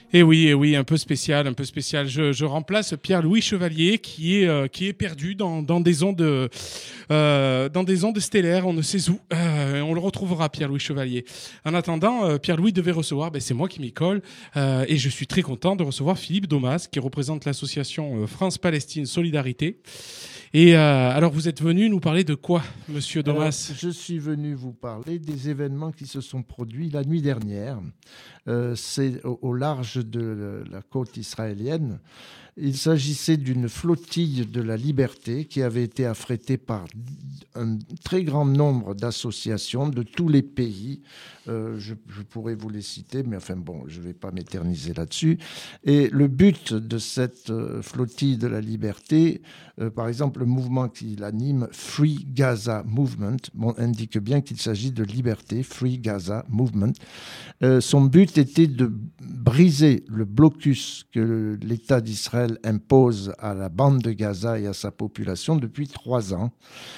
Et oui, un peu spécial, un peu spécial. Je remplace Pierre-Louis Chevalier qui est perdu dans des ondes stellaires, on ne sait où. On le retrouvera, Pierre-Louis Chevalier. En attendant, Pierre-Louis devait recevoir, c'est moi qui m'y colle, et je suis très content de recevoir Philippe Domas, qui représente l'association France-Palestine Solidarité. Et alors, vous êtes venu nous parler de quoi, Monsieur Domas? Je suis venu vous parler des événements qui se sont produits la nuit dernière. C'est au large de la côte israélienne. Il s'agissait d'une flottille de la liberté qui avait été affrétée par un très grand nombre d'associations de tous les pays. Je pourrais vous les citer, mais enfin bon, je ne vais pas m'éterniser là-dessus. Et le but de cette flottille de la liberté, par exemple, le mouvement qui l'anime, Free Gaza Movement, indique bien qu'il s'agit de liberté, Free Gaza Movement. Son but était de briser le blocus que l'État d'Israël impose à la bande de Gaza et à sa population depuis 3 ans.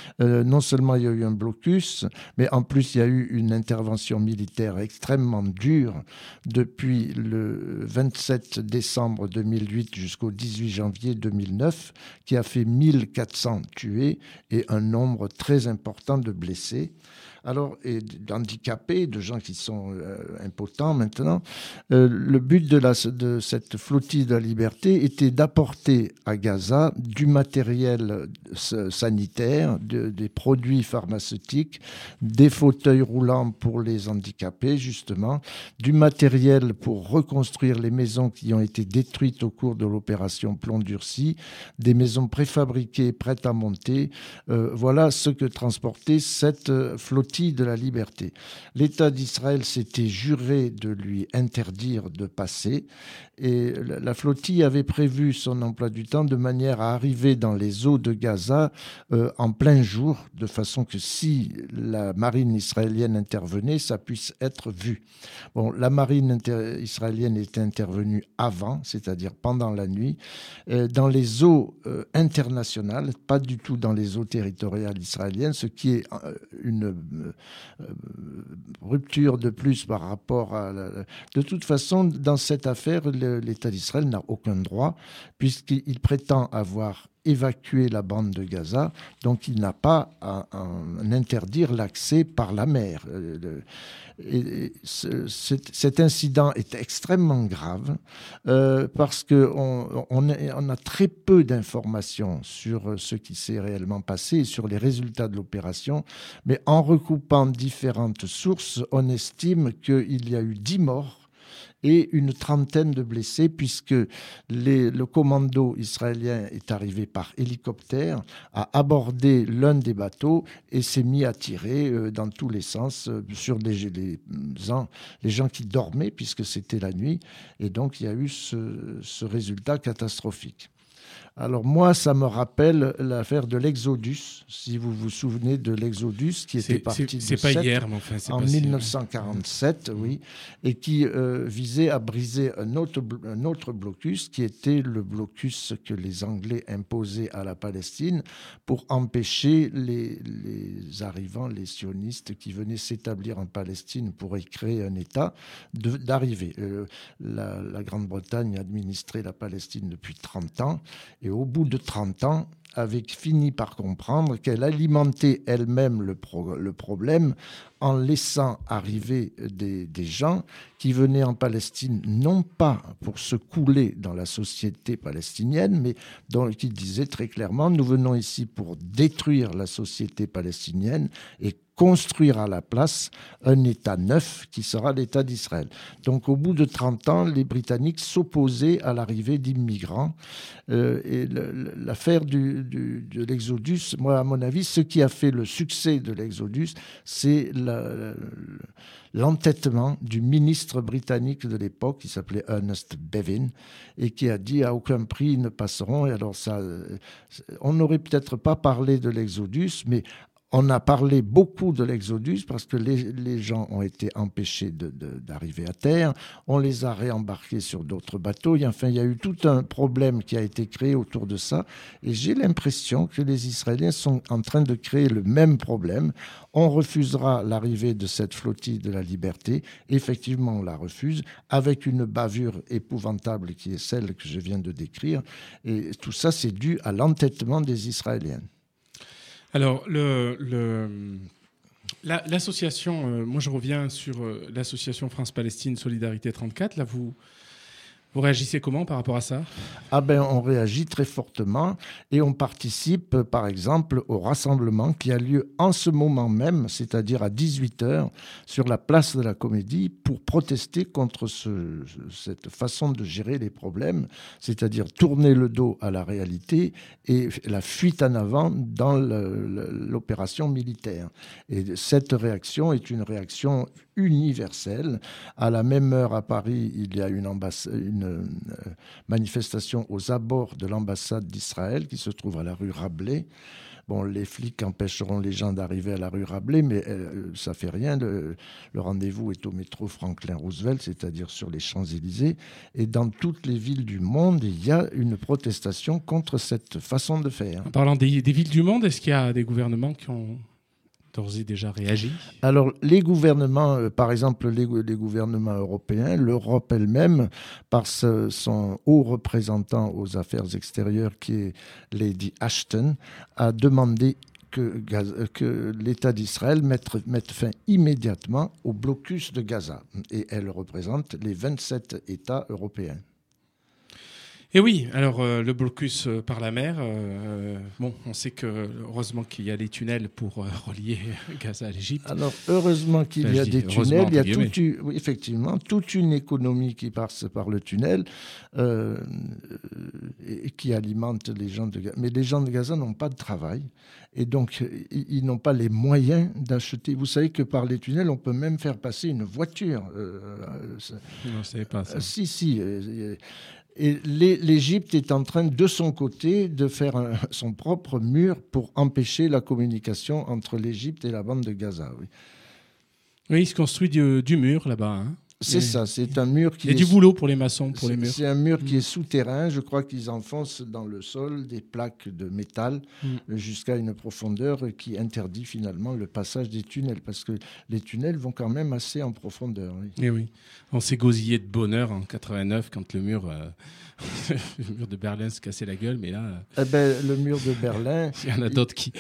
Non seulement il y a eu un blocus, mais en plus il y a eu une intervention militaire extrêmement dure depuis le 27 décembre 2008 jusqu'au 18 janvier 2009, qui a fait 1400 tués et un nombre très important de blessés. Alors, et d'handicapés, de gens qui sont impotents maintenant. Le but de cette flottille de la liberté était d'apporter à Gaza du matériel sanitaire, des produits pharmaceutiques, des fauteuils roulants pour les handicapés, justement, du matériel pour reconstruire les maisons qui ont été détruites au cours de l'opération Plomb Durci, des maisons préfabriquées, prêtes à monter. Voilà ce que transportait cette flottille de la liberté. L'État d'Israël s'était juré de lui interdire de passer et la flottille avait prévu son emploi du temps de manière à arriver dans les eaux de Gaza en plein jour, de façon que si la marine israélienne intervenait, ça puisse être vu. Bon, la marine israélienne était intervenue avant, c'est-à-dire pendant la nuit, dans les eaux internationales, pas du tout dans les eaux territoriales israéliennes, ce qui est une rupture de plus par rapport à... De toute façon, dans cette affaire, l'État d'Israël n'a aucun droit, puisqu'il prétend avoir évacué la bande de Gaza, donc il n'a pas à interdire l'accès par la mer. Cet incident est extrêmement grave parce qu'on a très peu d'informations sur ce qui s'est réellement passé et sur les résultats de l'opération, mais en recoupant différentes sources, on estime qu'il y a eu 10 morts et une trentaine de blessés, puisque le commando israélien est arrivé par hélicoptère, a abordé l'un des bateaux et s'est mis à tirer dans tous les sens sur les gens qui dormaient, puisque c'était la nuit. Et donc, il y a eu ce résultat catastrophique. Alors moi, ça me rappelle l'affaire de l'Exodus, si vous vous souvenez de l'Exodus qui était parti de c'est pas Sète hier, mais enfin, c'est en pas 1947, oui, et qui visait à briser un autre blocus, qui était le blocus que les Anglais imposaient à la Palestine pour empêcher les arrivants, les sionistes qui venaient s'établir en Palestine pour y créer un État, d'arriver. La Grande-Bretagne administrait la Palestine depuis 30 ans, et au bout de 30 ans, avait fini par comprendre qu'elle alimentait elle-même le problème en laissant arriver des gens qui venaient en Palestine, non pas pour se couler dans la société palestinienne, mais qui disaient très clairement, nous venons ici pour détruire la société palestinienne et construire à la place un État neuf qui sera l'État d'Israël. Donc au bout de 30 ans, les Britanniques s'opposaient à l'arrivée d'immigrants. Et l'affaire de l'Exodus, moi à mon avis, ce qui a fait le succès de l'Exodus, c'est l'entêtement du ministre britannique de l'époque, qui s'appelait Ernest Bevin, et qui a dit à aucun prix ils ne passeront. Et alors ça, on n'aurait peut-être pas parlé de l'Exodus, mais On a parlé beaucoup de l'exodus parce que les gens ont été empêchés d'arriver à terre. On les a réembarqués sur d'autres bateaux. Et enfin, il y a eu tout un problème qui a été créé autour de ça. Et j'ai l'impression que les Israéliens sont en train de créer le même problème. On refusera l'arrivée de cette flottille de la liberté. Effectivement, on la refuse avec une bavure épouvantable qui est celle que je viens de décrire. Et tout ça, c'est dû à l'entêtement des Israéliens. Alors, l'association, moi je reviens sur l'association France-Palestine Solidarité 34. Là, vous réagissez comment par rapport à ça ? On réagit très fortement et on participe, par exemple, au rassemblement qui a lieu en ce moment même, c'est-à-dire à 18h, sur la place de la Comédie, pour protester contre cette façon de gérer les problèmes, c'est-à-dire tourner le dos à la réalité et la fuite en avant dans l'opération militaire. Et cette réaction est une réaction universelle. À la même heure, à Paris, il y a une manifestation aux abords de l'ambassade d'Israël qui se trouve à la rue Rabelais. Bon, les flics empêcheront les gens d'arriver à la rue Rabelais, mais ça fait rien. Le rendez-vous est au métro Franklin Roosevelt, c'est-à-dire sur les Champs-Élysées. Et dans toutes les villes du monde, il y a une protestation contre cette façon de faire. En parlant des villes du monde, est-ce qu'il y a des gouvernements qui ont d'ores et déjà réagi ? Alors, les gouvernements, par exemple, les gouvernements européens, l'Europe elle-même, par son haut représentant aux affaires extérieures, qui est Lady Ashton, a demandé que l'État d'Israël mette fin immédiatement au blocus de Gaza. Et elle représente les 27 États européens. Et oui, alors le blocus par la mer, on sait que heureusement qu'il y a les tunnels pour relier Gaza à l'Égypte. Alors heureusement qu'il y a des tunnels, il y a effectivement toute une économie qui passe par le tunnel et qui alimente les gens de Gaza. Mais les gens de Gaza n'ont pas de travail et donc ils n'ont pas les moyens d'acheter. Vous savez que par les tunnels, on peut même faire passer une voiture. Je ne savais pas ça. Si. Et l'Égypte est en train, de son côté, de faire son propre mur pour empêcher la communication entre l'Égypte et la bande de Gaza. Oui, il se construit du mur là-bas. Hein. C'est ça, c'est un mur qui... Il y a du boulot pour les maçons, pour les murs. C'est un mur qui est souterrain. Je crois qu'ils enfoncent dans le sol des plaques de métal jusqu'à une profondeur qui interdit finalement le passage des tunnels, parce que les tunnels vont quand même assez en profondeur. Oui. Et oui, on s'est gosillé de bonheur en 89 quand le mur de Berlin se cassait la gueule, mais là... le mur de Berlin... il y en a d'autres qui...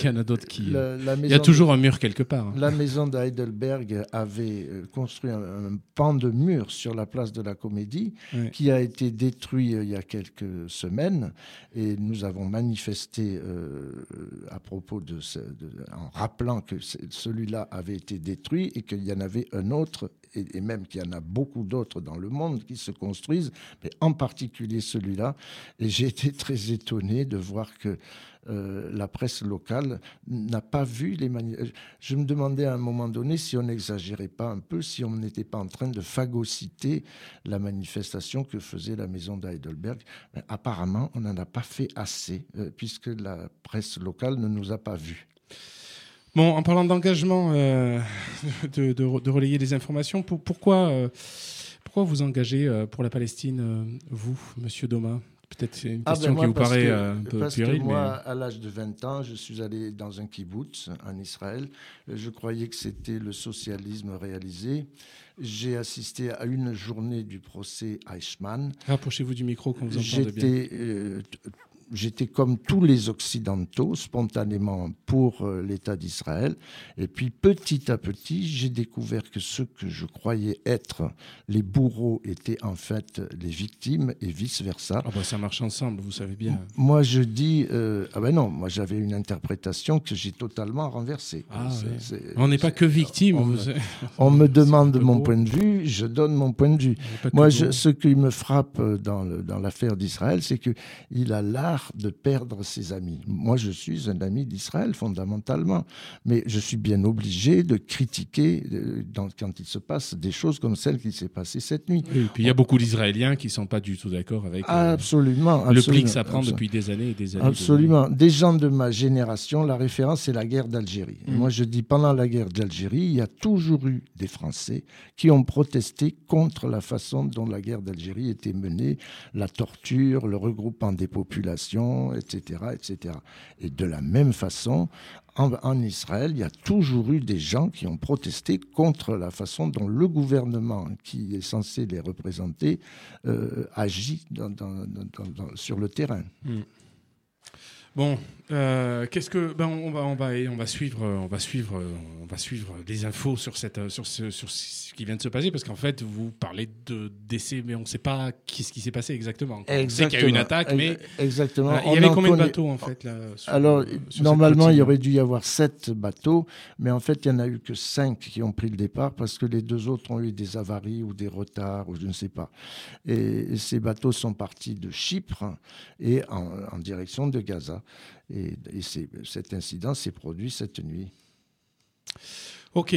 il y a toujours un mur quelque part. Hein. La maison d'Heidelberg avait construit un pan de mur sur la place de la Comédie qui a été détruit il y a quelques semaines et nous avons manifesté à propos en rappelant que celui-là avait été détruit et qu'il y en avait un autre et même qu'il y en a beaucoup d'autres dans le monde qui se construisent, mais en particulier celui-là. Et j'ai été très étonné de voir que la presse locale n'a pas vu les Je me demandais à un moment donné si on n'exagérait pas un peu, si on n'était pas en train de phagocyter la manifestation que faisait la maison d'Heidelberg. Mais apparemment, on n'en a pas fait assez, puisque la presse locale ne nous a pas vus. Bon, en parlant d'engagement, de relayer les informations, pourquoi vous engagez pour la Palestine, vous, Monsieur Doma ? Peut-être c'est une question qui vous paraît un peu puérile. Que moi, à l'âge de 20 ans, je suis allé dans un kibbutz en Israël. Je croyais que c'était le socialisme réalisé. J'ai assisté à une journée du procès Eichmann. Rapprochez-vous du micro qu'on vous entende bien. J'étais comme tous les Occidentaux, spontanément pour l'État d'Israël. Et puis, petit à petit, j'ai découvert que ceux que je croyais être les bourreaux étaient en fait les victimes et vice-versa. Ça marche ensemble, vous savez bien. Moi, je dis... non, moi, j'avais une interprétation que j'ai totalement renversée. On n'est pas que victime. On me demande mon point de vue, je donne mon point de vue. Moi, ce qui me frappe dans l'affaire d'Israël, c'est qu'il a l'art marre de perdre ses amis. Moi, je suis un ami d'Israël fondamentalement, mais je suis bien obligé de critiquer quand il se passe des choses comme celle qui s'est passée cette nuit. Et puis il y a beaucoup d'Israéliens qui ne sont pas du tout d'accord avec absolument, le pli que ça prend depuis des années et des années. Absolument. Des gens de ma génération, la référence, c'est la guerre d'Algérie. Moi, je dis, pendant la guerre d'Algérie, il y a toujours eu des Français qui ont protesté contre la façon dont la guerre d'Algérie était menée, la torture, le regroupement des populations, etc., etc. Et de la même façon, en Israël, il y a toujours eu des gens qui ont protesté contre la façon dont le gouvernement, qui est censé les représenter, agit sur le terrain. Bon, qu'est-ce que on va suivre des infos sur ce qui vient de se passer, parce qu'en fait vous parlez de décès, mais on ne sait pas ce qui s'est passé exactement. On sait qu'il y a eu une attaque, mais exactement. Il y avait combien de bateaux en fait là, alors normalement il y aurait dû y avoir 7 bateaux, mais en fait il y en a eu que 5 qui ont pris le départ parce que les 2 autres ont eu des avaries ou des retards ou je ne sais pas. Et ces bateaux sont partis de Chypre et en direction de Gaza. Et cet incident s'est produit cette nuit. Ok.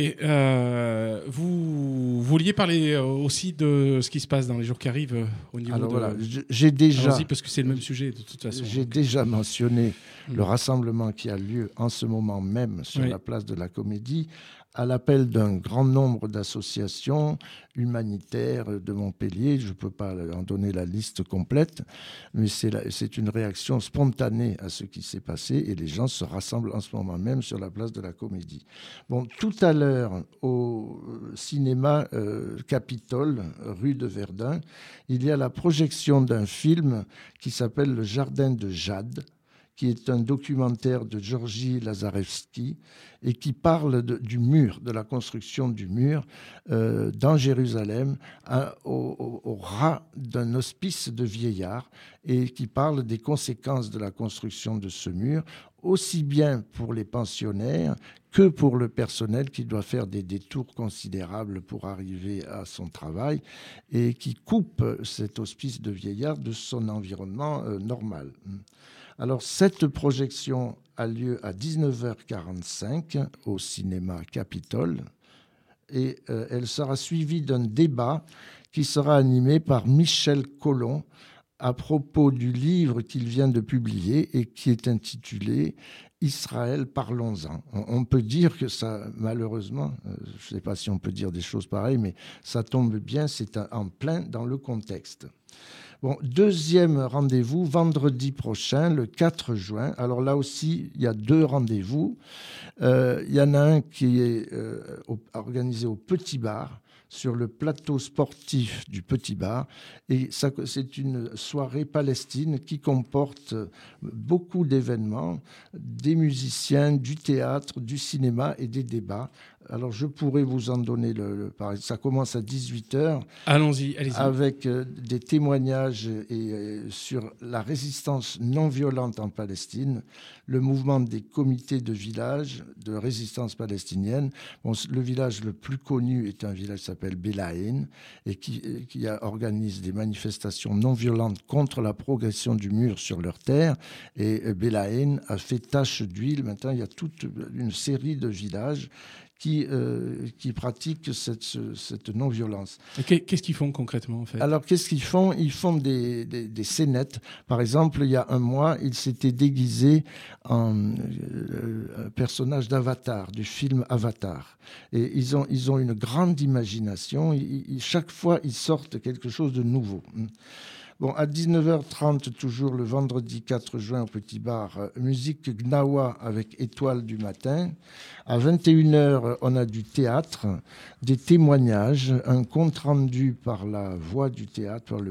Vous vouliez parler aussi de ce qui se passe dans les jours qui arrivent au niveau Alors de... voilà, j'ai déjà... Allons-y, parce que c'est le même sujet de toute façon. J'ai déjà mentionné le rassemblement qui a lieu en ce moment même sur la place de la Comédie, à l'appel d'un grand nombre d'associations humanitaires de Montpellier. Je ne peux pas en donner la liste complète, mais c'est une réaction spontanée à ce qui s'est passé et les gens se rassemblent en ce moment même sur la place de la Comédie. Bon, tout à l'heure, au cinéma Capitole, rue de Verdun, il y a la projection d'un film qui s'appelle Le Jardin de Jade, qui est un documentaire de Georgi Lazarevski et qui parle du mur, de la construction du mur dans Jérusalem au ras d'un hospice de vieillards et qui parle des conséquences de la construction de ce mur, aussi bien pour les pensionnaires que pour le personnel qui doit faire des détours considérables pour arriver à son travail et qui coupe cet hospice de vieillards de son environnement normal. Alors, cette projection a lieu à 19h45 au cinéma Capitole et elle sera suivie d'un débat qui sera animé par Michel Collomb à propos du livre qu'il vient de publier et qui est intitulé « Israël, parlons-en ». On peut dire que ça, malheureusement, je ne sais pas si on peut dire des choses pareilles, mais ça tombe bien, c'est en plein dans le contexte. Bon, deuxième rendez-vous, vendredi prochain, le 4 juin. Alors là aussi, il y a 2 rendez-vous. Il y en a un qui est organisé au Petit Bar, sur le plateau sportif du Petit Bar. Et c'est une soirée palestine qui comporte beaucoup d'événements, des musiciens, du théâtre, du cinéma et des débats. Alors, je pourrais vous en donner ça commence à 18h. Allons-y. Avec des témoignages sur la résistance non violente en Palestine, le mouvement des comités de village de résistance palestinienne. Bon, le village le plus connu est un village qui s'appelle Belaïn et qui organise des manifestations non violentes contre la progression du mur sur leur terre. Et Belaïn a fait tache d'huile. Maintenant, il y a toute une série de villages qui pratiquent cette non-violence. Et qu'est-ce qu'ils font concrètement en fait ? Alors, qu'est-ce qu'ils font ? Ils font des scénettes. Par exemple, il y a un mois, ils s'étaient déguisés en personnage d'Avatar, du film Avatar. Et ils ont une grande imagination. Chaque fois, ils sortent quelque chose de nouveau. Bon, à 19h30, toujours le vendredi 4 juin au Petit Bar, musique Gnawa avec Étoile du matin. À 21h, on a du théâtre, des témoignages, un compte-rendu par la voix du théâtre, par le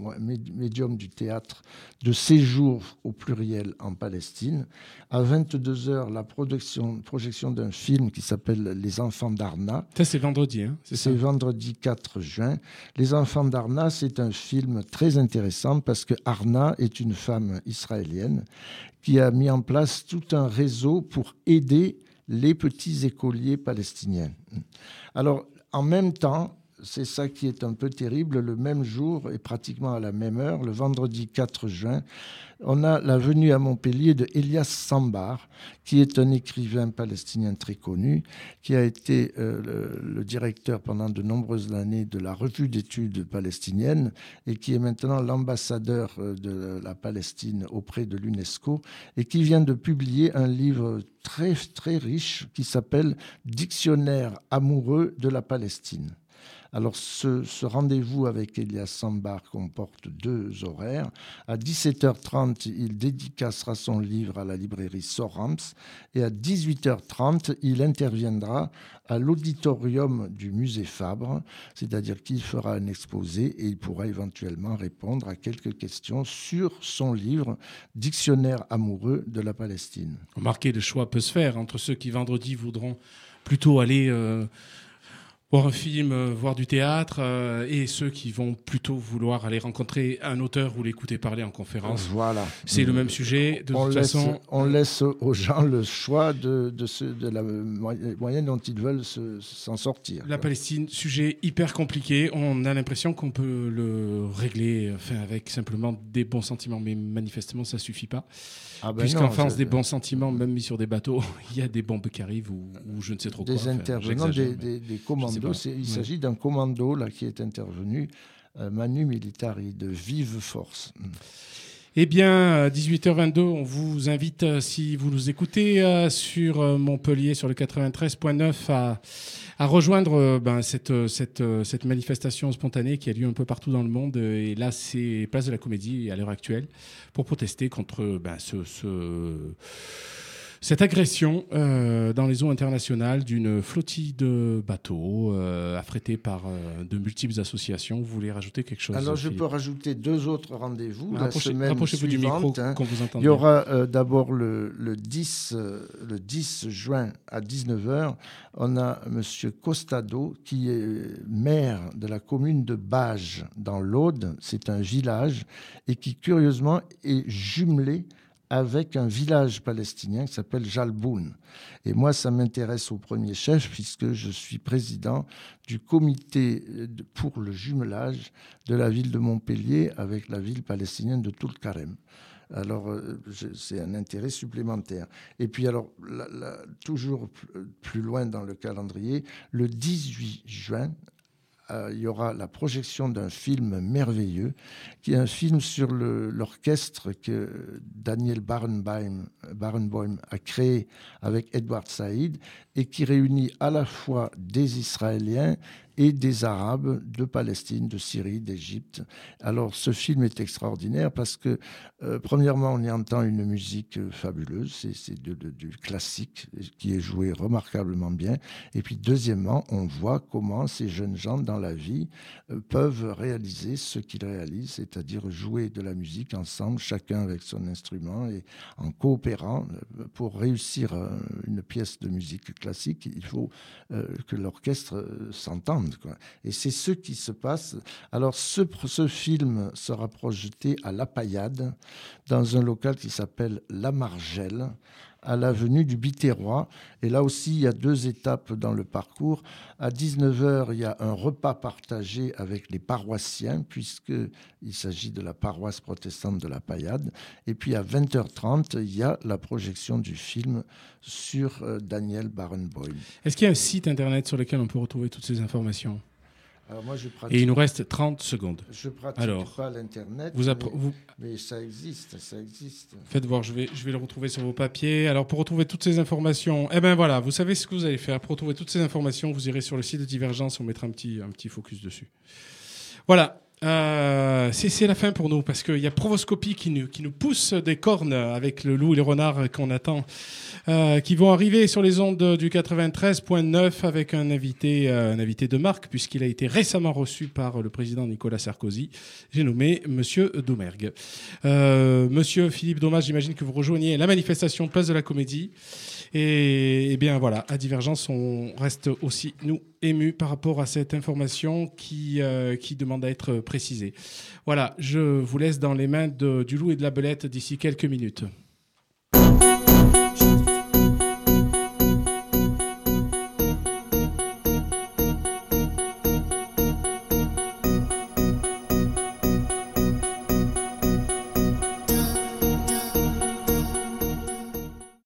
médium du théâtre, de séjours au pluriel en Palestine. À 22h, la projection d'un film qui s'appelle Les Enfants d'Arna. Ça, c'est vendredi, hein ? C'est vendredi 4 juin. Les Enfants d'Arna, c'est un film très intéressant parce que Arna est une femme israélienne qui a mis en place tout un réseau pour aider les petits écoliers palestiniens. Alors, en même temps, c'est ça qui est un peu terrible. Le même jour et pratiquement à la même heure, le vendredi 4 juin, on a la venue à Montpellier de Elias Sambar, qui est un écrivain palestinien très connu, qui a été le directeur pendant de nombreuses années de la Revue d'études palestiniennes et qui est maintenant l'ambassadeur de la Palestine auprès de l'UNESCO et qui vient de publier un livre très, très riche qui s'appelle « Dictionnaire amoureux de la Palestine ». Alors, ce rendez-vous avec Elias Sambar comporte 2 horaires. À 17h30, il dédicacera son livre à la librairie Sorams et à 18h30, il interviendra à l'auditorium du musée Fabre, c'est-à-dire qu'il fera un exposé et il pourra éventuellement répondre à quelques questions sur son livre « Dictionnaire amoureux de la Palestine ». Remarquez, le choix peut se faire entre ceux qui, vendredi, voudront plutôt aller... voir un film, voir du théâtre, et ceux qui vont plutôt vouloir aller rencontrer un auteur ou l'écouter parler en conférence. Voilà. C'est le même sujet. De toute façon, on laisse aux gens le choix de la moyenne dont ils veulent s'en sortir. La Palestine, sujet hyper compliqué. On a l'impression qu'on peut le régler avec simplement des bons sentiments, mais manifestement, ça ne suffit pas. Puisqu'en France, des bons sentiments, même mis sur des bateaux, il y a des bombes qui arrivent ou je ne sais trop quoi. Des intervenants, des commandos. Il s'agit d'un commando là, qui est intervenu, Manu Militari, de vive force. Eh bien, 18h22, on vous invite, si vous nous écoutez sur Montpellier, sur le 93.9, à rejoindre cette manifestation spontanée qui a lieu un peu partout dans le monde. Et là, c'est Place de la Comédie à l'heure actuelle pour protester contre cette agression dans les eaux internationales d'une flottille de bateaux affrétés par de multiples associations. Vous voulez rajouter quelque chose? Alors, je peux rajouter 2 autres rendez-vous la semaine rapprochez-vous suivante. Du micro, qu'on vous entende. Il y aura d'abord le 10 juin à 19h. On a M. Costado, qui est maire de la commune de Bages, dans l'Aude. C'est un village et qui, curieusement, est jumelé avec un village palestinien qui s'appelle Jalboun. Et moi, ça m'intéresse au premier chef, puisque je suis président du comité pour le jumelage de la ville de Montpellier avec la ville palestinienne de Toul-Karem. Alors, c'est un intérêt supplémentaire. Et puis, alors, toujours plus loin dans le calendrier, le 18 juin, il y aura la projection d'un film merveilleux, qui est un film sur l'orchestre que Daniel Barenboim a créé avec Edward Said et qui réunit à la fois des Israéliens et des Arabes de Palestine, de Syrie, d'Égypte. Alors, ce film est extraordinaire parce que, premièrement, on y entend une musique fabuleuse, c'est du classique qui est joué remarquablement bien. Et puis, deuxièmement, on voit comment ces jeunes gens dans la vie peuvent réaliser ce qu'ils réalisent, c'est-à-dire jouer de la musique ensemble, chacun avec son instrument et en coopérant. Pour réussir une pièce de musique classique, il faut que l'orchestre s'entende. Et c'est ce qui se passe. Alors, ce film sera projeté à La Paillade, dans un local qui s'appelle La Margelle, à l'avenue du Biterrois. Et là aussi, il y a 2 étapes dans le parcours. À 19h, il y a un repas partagé avec les paroissiens, puisqu'il s'agit de la paroisse protestante de La Paillade. Et puis à 20h30, il y a la projection du film sur Daniel Barenboim. Est-ce qu'il y a un site internet sur lequel on peut retrouver toutes ces informations? Alors moi, et il nous reste 30 secondes. Je ne pratique pas l'Internet, mais ça existe. Faites voir, je vais le retrouver sur vos papiers. Alors, pour retrouver toutes ces informations, voilà, vous savez ce que vous allez faire. Pour retrouver toutes ces informations, vous irez sur le site de Divergence, on mettra un petit focus dessus. Voilà. C'est la fin pour nous parce qu'il y a Provoscopie qui nous pousse des cornes avec le loup et le renard qu'on attend, qui vont arriver sur les ondes du 93.9 avec un invité de marque puisqu'il a été récemment reçu par le président Nicolas Sarkozy. J'ai nommé Monsieur Domergue. Monsieur Philippe Domas, j'imagine que vous rejoignez la manifestation Place de la Comédie. Et bien voilà, à Divergence, on reste aussi, nous, émus par rapport à cette information qui demande à être précisée. Voilà, je vous laisse dans les mains du loup et de la belette d'ici quelques minutes.